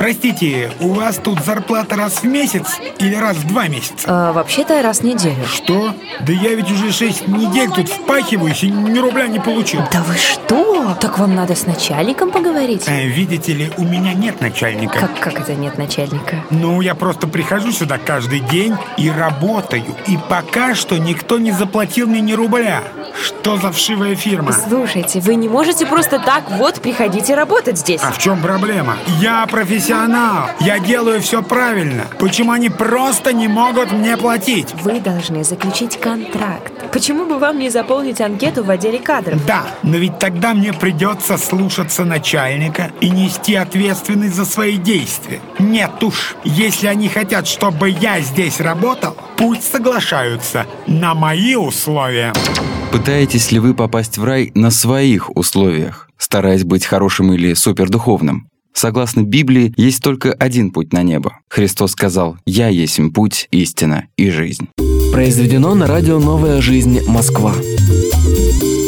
Простите, у вас тут зарплата раз в месяц или раз в 2 месяца? Вообще-то раз в неделю. Что? Да я ведь уже 6 недель тут впахиваюсь и ни рубля не получил. Да вы что? Так вам надо с начальником поговорить? Видите ли, у меня нет начальника. Как это нет начальника? Ну, я просто прихожу сюда каждый день и работаю. И пока что никто не заплатил мне ни рубля. Что за вшивая фирма? Слушайте, вы не можете просто так вот приходить и работать здесь. А в чем проблема? Я профессионал. Я делаю все правильно. Почему они просто не могут мне платить? Вы должны заключить контракт. Почему бы вам не заполнить анкету в отделе кадров? Да, но ведь тогда мне придется слушаться начальника и нести ответственность за свои действия. Нет уж, если они хотят, чтобы я здесь работал, пусть соглашаются на мои условия. Пытаетесь ли вы попасть в рай на своих условиях, стараясь быть хорошим или супердуховным? Согласно Библии, есть только один путь на небо. Христос сказал: «Я есмь путь, истина и жизнь». Произведено на радио «Новая жизнь. Москва».